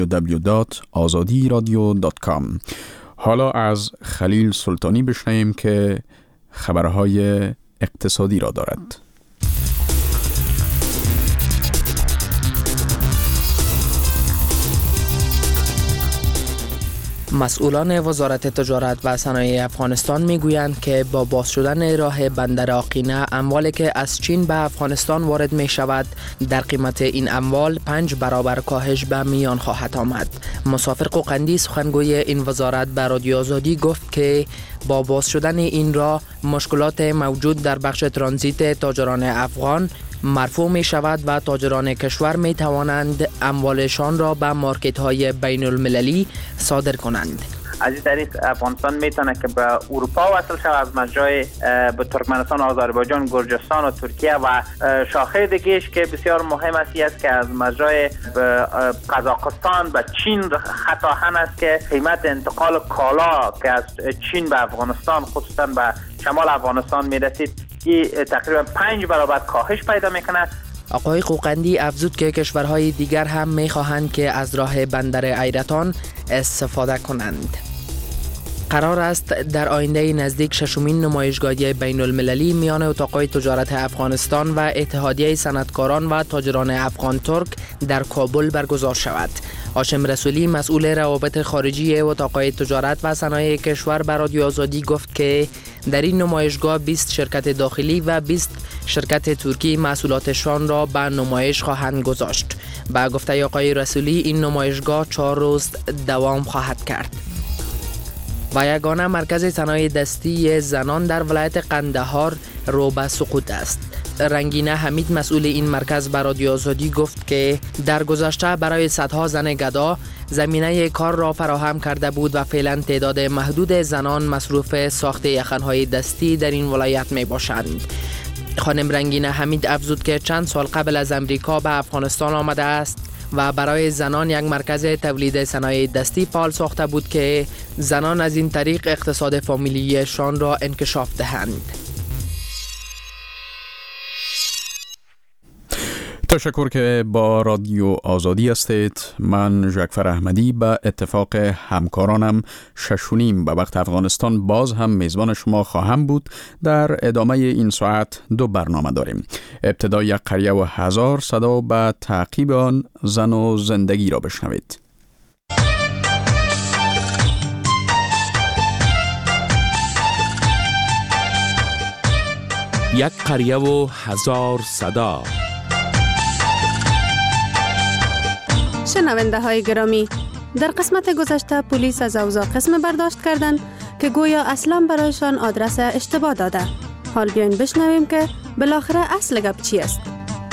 www.azadiradio.com. حالا از خلیل سلطانی بشنویم که خبرهای اقتصادی را دارد. مسئولان وزارت تجارت و صنایع افغانستان میگویند که با باز شدن راه بندر آقینه اموالی که از چین به افغانستان وارد می شود در قیمت این اموال 5 برابر کاهش به میان خواهد آمد. مسافر قوقندی سخنگوی این وزارت به رادیو آزادی گفت که با باز شدن این راه مشکلات موجود در بخش ترانزیت تاجران افغان مرفوع می شود و تاجران کشور می توانند اموالشان را به مارکت های بین المللی صادر کنند. از این طریق افغانستان میتونه که به اروپا وصل شود از مجرای به ترکمنستان، آذربایجان، گرجستان و ترکیه و شاخه دیگهش که بسیار مهم است که از مجرای قزاقستان به چین خطاهن است که قیمت انتقال کالا که از چین به افغانستان خصوصا به شمال افغانستان میرسید که تقریبا 5 برابر کاهش پیدا میکنه. آقای قوقندی افزود که کشورهای دیگر هم میخواهند که از راه بندر ایرتان استفاده کنند. قرار است در آینده نزدیک 6مین نمایشگاهی بین المللی میان اتاقای تجارت افغانستان و اتحادیه صنعتکاران و تاجران افغان ترک در کابل برگزار شود. هاشم رسولی مسئول روابط خارجی اتاقای تجارت و صنایع کشور به رادیو آزادی گفت که در این نمایشگاه 20 شرکت داخلی و 20 شرکت ترکی محصولاتشان را به نمایش خواهند گذاشت. با گفته آقای رسولی این نمایشگاه 4 روز دوام خواهد کرد. و یگانه مرکز صنایع دستی زنان در ولایت قندهار رو به سقوط است. رنگینه حمید مسئول این مرکز به رادیو آزادی گفت که در گذشته برای صدها زن گدا زمینه کار را فراهم کرده بود و فعلا تعداد محدود زنان مصروف ساخت یخنهای دستی در این ولایت می باشند. خانم رنگینه حمید افزود که چند سال قبل از امریکا به افغانستان آمده است و برای زنان یک مرکز تولید صنایع دستی فعال ساخته بود که زنان از این طریق اقتصاد فامیلیشان را انکشاف دهند. تشکر که با رادیو آزادی هستید. من جعفر احمدی به اتفاق همکارانم 6:30 به وقت افغانستان باز هم میزبان شما خواهم بود. در ادامه این ساعت 2 برنامه داریم. ابتدا یک قریه و 1000 صدا به تعقیب آن زن و زندگی را بشنوید. یک قریه و 1000 صدا. شنونده های گرامی، در قسمت گذشته پلیس از اوضاع قسم برداشت کردند که گویا اصلا برایشان آدرس اشتباه داده. حال بیاین بشنویم که بالاخره اصل گپ چی است.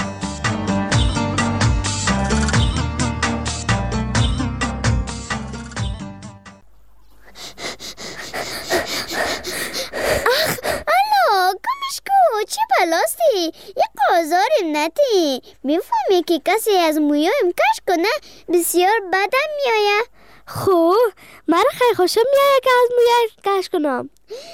چی بلاستی؟ یه قازاریم نتی میفهمی که کسی از مویایم کش کنه بسیار بدم میایه. خو مرا خیلی خوشم میایه که از مویای کش کنم.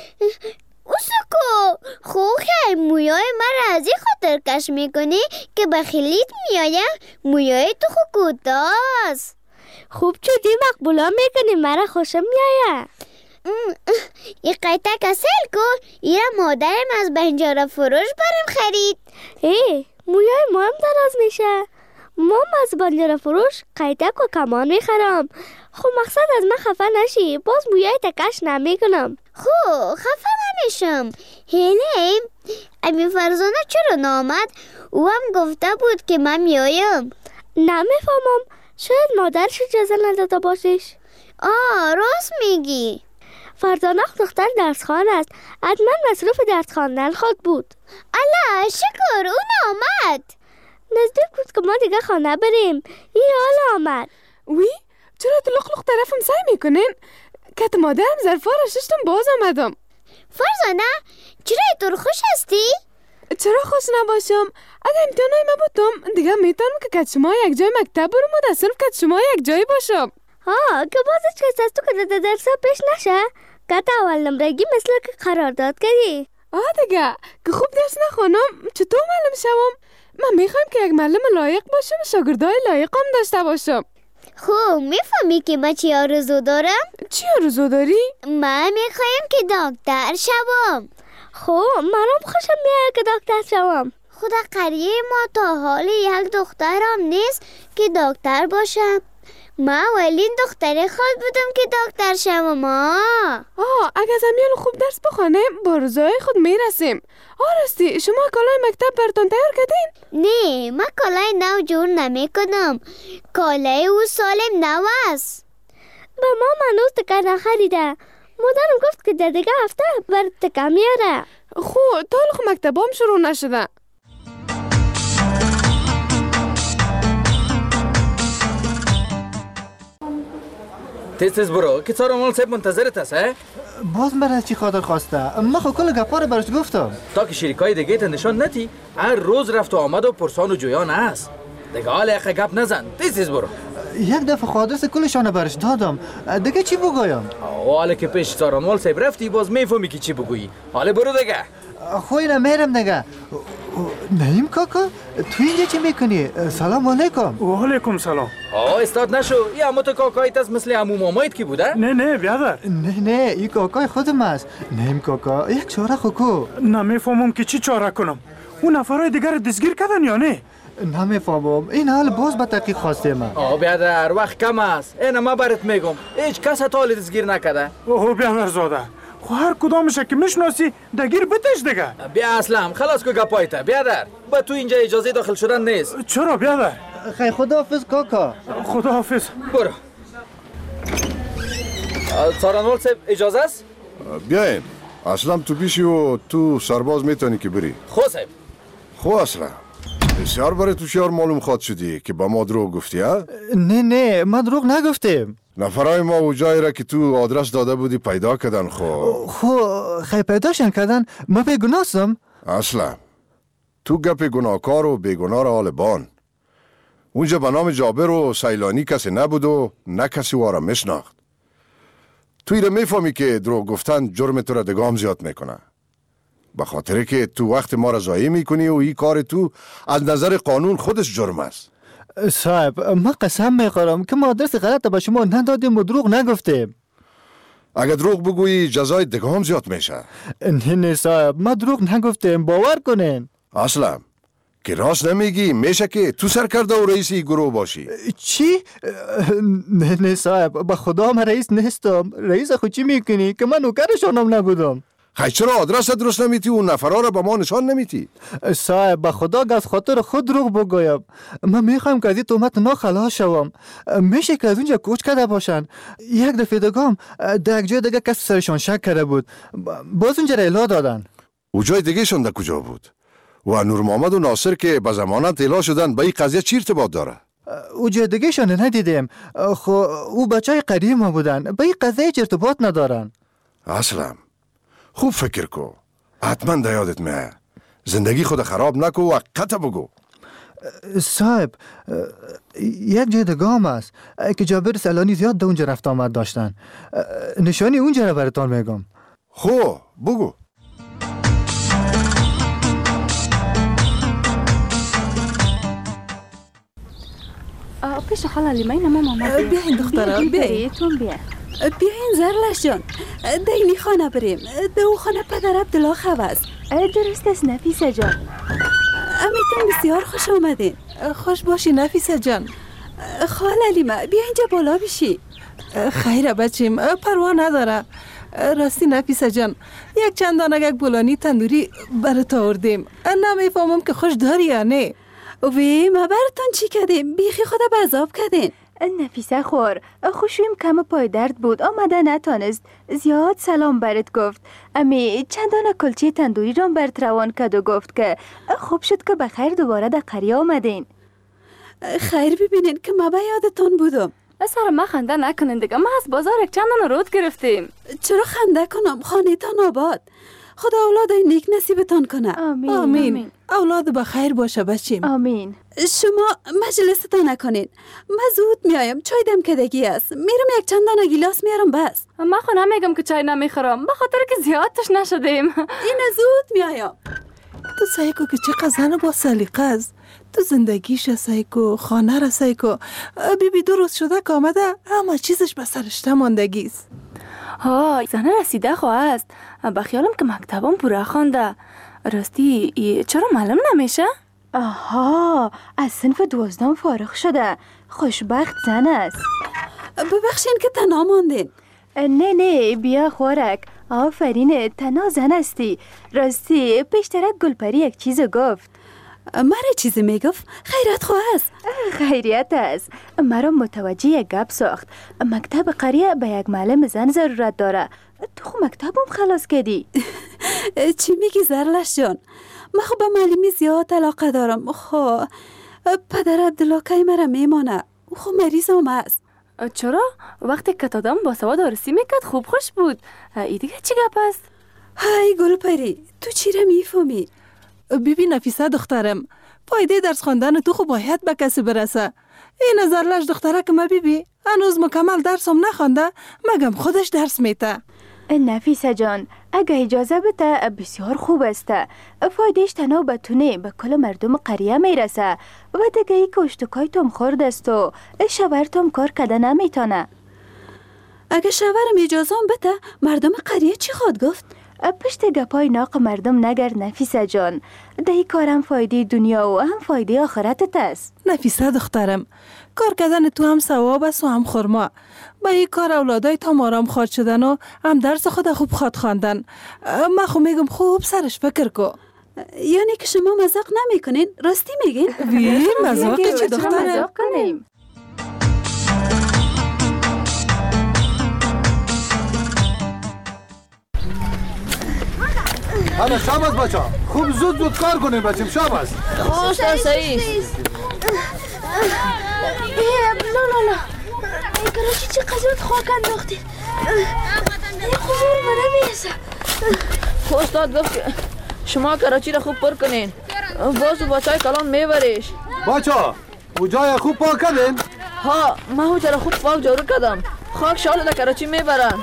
اوسکو خو خیلی مویای مرا از این خاطر کش میکنی که بخیلیت میایه. مویای تو خو کوتاست. خوب چودی مقبولا میکنی مرا خوشم میایه. این قیطه کسل کو ایره مادرم از بنجاره فروش برم خرید. مویای ما هم دراز میشه. مام از بنجاره فروش قیطه و کمان میخرم. خب مقصد از من خفه نشی، باز مویای تکش نمیکنم. خب خفه نمیشم. هیله امی فرزانه چرا نامد؟ او هم گفته بود که من میایم. نمیفهمم، شاید مادرش اجازه نداده باشیش. راست میگی. فرزانه دختر درس خوان است، حتما مصروف درس خواندن خود بود. الله شکر اون آمد. نزدیک بود که ما دیگه خانه بریم. این حال آمد. وی چرا تو لخ طرفم سعی میکنین؟ کت مادرم ظرفا را ششتم باز آمدم. فرزانه چرا تو خوش هستی؟ چرا خوش نباشم؟ اگه امتحانای ما بودم دیگه میتونم که کت شما یک جای مکتب برم و در صرف کت شما یک جای باشم. که بازش کس از تو که درسا پیش نشه. کت اول نمرگی مثل که قرارداد کردی. دیگه که خوب درس نخونم چطور معلم شوم؟ من میخوایم که یک معلم لایق باشم و شاگردای لایق هم داشته باشم. خب میفهمی که من چی آرزو دارم؟ چی آرزو داری؟ من میخوایم که دکتر شوم. خب منم خوشم میاد که دکتر شوم. خدا قریه ما تا حال یک دخترم نیست که دکتر باشم. من اولین دختر خود بودم که دکتر شوم. اگه زمیان خوب درس بخوانه با روزای خود میرسیم. راستی شما کالای مکتب براتون تیار کردین؟ نه، من کالای نو جور نمی کنم. کالای او سالم نو است. به ما منوز تکر نخریده. مادرم گفت که در دیگه هفته بر تکر میاره. خب تا حالا مکتبام شروع نشده. تیز برو که سارا مال صاحب منتظرت است. باز مرا چی خاطر خواسته؟ من خب کل گپا رو برش گفتم. تا که شریکای دیگه تا نشان ندی هر روز رفت و آمد و پرسان و جویان است. دیگه حال یک گپ نزن. تیز برو. یک دفعه خادرس کلشانه برش دادم. دیگه چی بگویم؟ حالا که پیش سارا مال صاحب رفتی باز میفهمی که چی بگویی. حالا برو دیگه. خوینا میرم دیگه. نعیم کاکا تو اینجا چی میکنی؟ سلام علیکم. و علیکم سلام. استاد نشو. یا مت کاکایت از مثل عمو مامایت کی بوده؟ نه بیادر. نه این کاکای خودم است. نعیم کاکا یک چاره خوکو. نمیفهمم که چی چاره کنم. اون نفرای دیگر دستگیر کردن یا نه؟ نمیفهمم. این حال باز به تحقیق خواسته من. بیادر وقت کم است. اینا ما برات میگم. هیچ کس تا دستگیر نکرده. بیادر زاده. خو هر کدامش که میشناسی دگیر بتش دیگه. بیا اسلام خلاص کو گپایته بیادر. با تو اینجا اجازه داخل شدن نیست. چرا بیادر؟ خیلی خداحافظ کاکا. خداحافظ. برو. سارانول صاحب اجازه است؟ بیاین. اسلام تو بیشی و تو سرباز میتونی که بری. خو صاحب. خو اسلام. بسیار برای تو شیار معلوم خواد شدی که با ما دروغ گفتی ها؟ نه ما دروغ نگفتیم. نفرای ما و جایی را که تو آدرس داده بودی پیدا کردن. خو خیلی پیداشن کردن. ما بیگناستم. اصلا تو گپ گناهکار و بیگناه را حال بان. اونجا به نام جابر و سیلانی کسی نبود و نه کسی وارا میشناخت. توی را میفهمی که دروغ گفتن جرم تو را دگام زیاد میکنه. به خاطر که تو وقت ما را ضایع میکنی و این کار تو از نظر قانون خودش جرم است. صاحب من قسم میخورم که ما آدرس غلط به شما ندادیم و دروغ نگفتیم. اگه دروغ بگویی جزای دگام زیاد میشه. نه صاحب ما دروغ نگفتیم باور کنین. اصلا که راست نمیگی میشه که تو سرکرده و رئیسی گروه باشی. چی؟ نه صاحب به خدا من رئیس نیستم. رئیس خود چی میکنی که من نوکرشانم نبودم. خیلی چرا آدرس درست نمیتی و نفرها را به ما نشان نمیتی؟ صاحب به خدا از خاطر خود دروغ بگویم. من میخوایم که از این تهمت خلاص شوم. میشه که از اونجا کوچ کرده باشن. یک دفعه دگام در یک جای دیگه کسی سرشان شک کرده بود. باز اونجا را اطلاع دادن. او جای دیگه شون در کجا بود؟ و نور محمد و ناصر که به ضمانت اطلاع شدن به این قضیه چی ارتباط داره؟ او جای دیگه شون ندیدیم. خو او بچهای قریب ما بودن. به این قضیه هیچ ارتباط ندارن. اصلا خوب فکر کو. حتما در یادت میه. زندگی خود خراب نکو و قطع بگو. صاحب یک جای دگام است که جابر سیلانی زیاد در اونجا رفت آمد داشتن. نشانی اونجا را براتان میگم. خو بگو. پیش خاله لیمه اینه ماما بیاین دخترا بیاین بیاین زرلش جان دینی خانه بریم دو خانه پدر عبدالله خواست. درست است نفیسه جان. امیتون بسیار خوش آمدین. خوش باشی نفیسه جان. خاله لیمه بیا اینجا بالا بشی. خیره بچیم پروا نداره. راستی نفیسه جان یک چند دانه یک بولانی تندوری برات آوردیم. نمیفهمم که خوش داری یا نه. وی ما براتون چی کردیم؟ بیخی خدا بذاب کردین. نفیسه خور خوشویم کم پای درد بود آمده نتانست زیاد سلام برات گفت. امی چندان کلچه تندوری را برات روان کرد و گفت که خوب شد که بخیر دوباره در قریه آمدین. خیر ببینین که ما به یادتون بودم. سر ما خنده نکنین دیگه. ما از بازار یک چندان رود گرفتیم. چرا خنده کنم؟ خانه تان آباد. خدا اولاد نیک نصیبتان کنه. آمین. آمین. اولاد بخیر باشه بچیم. آمین. شما مجلستان نکنین. من زود میایم. چای دم کدگی است. میرم یک چند دانه گیلاس میارم بس. من خودم میگم که چای نمیخورم به خاطر که زیاد تشنه شدیم. این زود میایم. تو سعی کو که چقدر زن با سلیقه است. تو زندگیش سعی کو، خانه را سعی کو. بیبی 2 روز شده که آمده همه چیزش به سرشته ماندگیست. ها زن رسیده خواه است. بخیالم که مکتبم پوره خونده. راستی چرا معلوم نمیشه؟ آها از صنف 12 فارغ شده. خوشبخت زن است. ببخشین که تنها ماندین. نه بیا خوارک. آفرین تنها زن استی. راستی پیشترک گلپری یک چیز گفت. مرا چیزی میگفت؟ خیرت خواه است. خیریت است. مرا متوجه یک گپ ساخت. مکتب قریه به یک معلم زن ضرورت داره. تو خو مکتبم خلاص کردی. چی میگی زرلش جان؟ من خو به معلمی زیاد علاقه دارم. خو پدر عبدالله مرا میمانه. خو مریضم است. چرا؟ وقتی کتادم با سواد آرسی میکرد خوب خوش بود. ای دیگه چی گپ است؟ های گلپری تو چی را میفهمی؟ بیبی نفیسه دخترم، فایده درس خواندن تو خو باید به کسی برسه. این نظرلش دختره که ما بیبی هنوز مکمل درسم نخوانده مگم خودش درس میته. نفیسه جان اگه اجازه بده بسیار خوب است. فایدهش تنها به تونه به کل مردم قریه میرسه و دیگه ای که اشتکای تم خورد است و شوهر تم کار کده نمیتونه. اگه شوهرم اجازه بده مردم قریه چی خود گفت؟ پشت گپای ناق مردم نگرد نفیسه جان. دهی کار هم فایده دنیا و هم فایده آخرتت است. نفیسه دخترم کار کردن تو هم ثواب است و هم خرما. با این کار اولادای تا آرام خواد شدن و هم درس خود خوب خواد خواندن. من خو میگم خوب سرش فکر کو. یعنی که شما مزاق نمی کنین؟ راستی میگین؟ وی مزاق چه دخترم؟ مزاق کنیم. حالا شب است بچه خوب زود کار کنیم بچیم. شب است خوش تا سعید. لا کراچی چه قضیت خاک انداختید. این خوبور منه میرسه. استاد گفت که شما کراچی را خوب پر کنین باز با چای کلان میبریش. بچه او جای خوب پاک کردین؟ ها من او را خوب پاک جارو کردم. خاک شال در کراچی میبرن.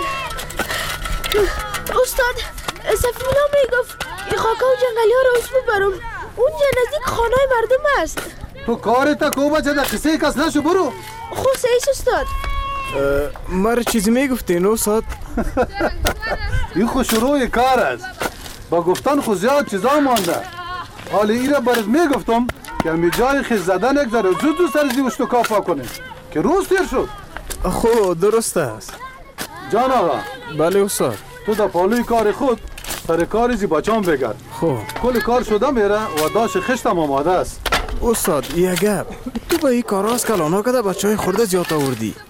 استاد سفینا میگفت این خاکا و جنگلی ها را اسم ببرم. اونجا نزدیک خانه مردم است. تو کارتا کو بچه در قصه کس نشو برو. خود سعیس استاد. مر چیزی میگفتین استاد؟ این خو شروع کار است. با گفتن خو زیاد چیزا مانده. حالا ای را برات میگفتم که همی جای خیز زدن یک ذره زود سر زی اشتکا پاک کنیم که روز تیر شد. خو درست است. جان آقا. بله استاد. تو در پالوی کار خود سر کار زی بچان بگرد. خب کل کار شده میره و داش خشتم آماده است. استاد یه گپ تو با این کار راست کلانا کده بچه های خورده زیاد آوردی.